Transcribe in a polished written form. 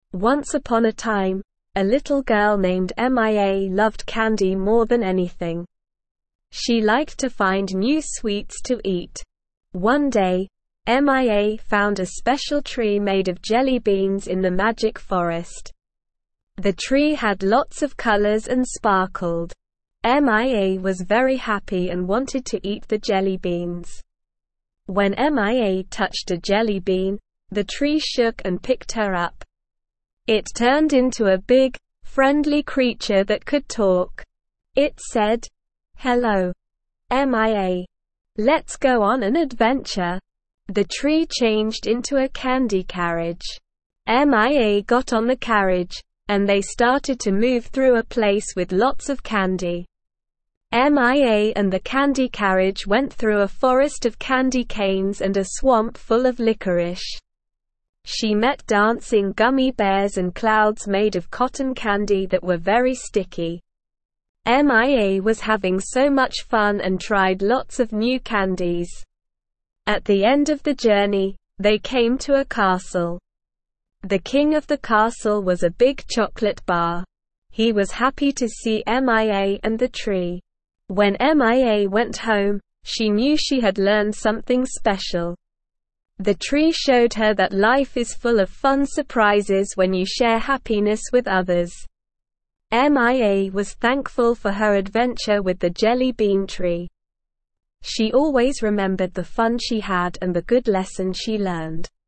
Once upon a time, a little girl named Mia loved candy more than anything. She liked to find new sweets to eat. One day, Mia found a special tree made of jelly beans in the magic forest. The tree had lots of colors and sparkled. Mia was very happy and wanted to eat the jelly beans. When Mia touched a jelly bean, the tree shook and picked her up. It turned into a big, friendly creature that could talk. It said, "Hello, Mia. Let's go on an adventure." The tree changed into a candy carriage. Mia got on the carriage, and they started to move through a place with lots of candy. Mia and the candy carriage went through a forest of candy canes and a swamp full of licorice. She met dancing gummy bears and clouds made of cotton candy that were very sticky. Mia was having so much fun and tried lots of new candies. At the end of the journey, they came to a castle. The king of the castle was a big chocolate bar. He was happy to see Mia and the tree. When Mia went home, she knew she had learned something special. The tree showed her that life is full of fun surprises when you share happiness with others. Mia was thankful for her adventure with the jelly bean tree. She always remembered the fun she had and the good lesson she learned.